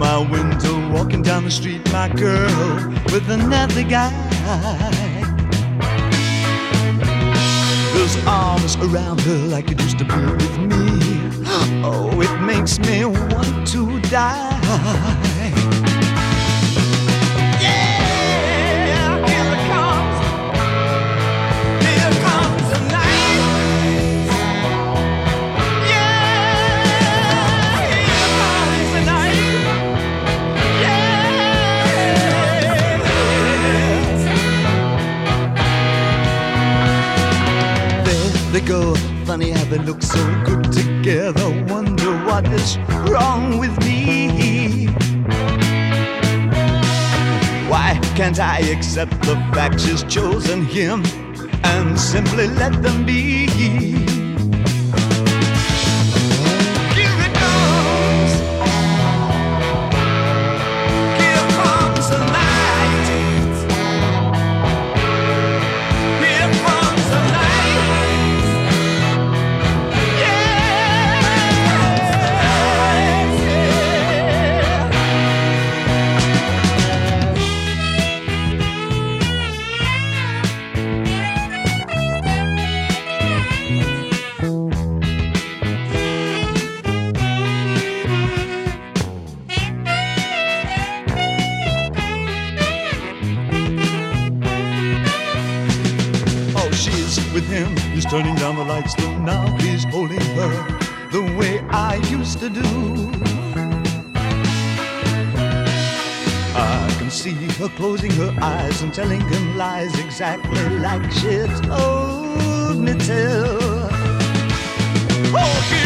my window, walking down the street, my girl with another guy. Those arms around her like it used to be with me. Oh, it makes me want to die. They go, funny how they look so good together. Wonder what is wrong with me. Why can't I accept the fact she's chosen him and simply let them be? Here it comes. Here comes the night. Here comes the night. She's with him, he's turning down the lights, though now he's holding her the way I used to do. I can see her closing her eyes and telling him lies exactly like she told me to. Oh,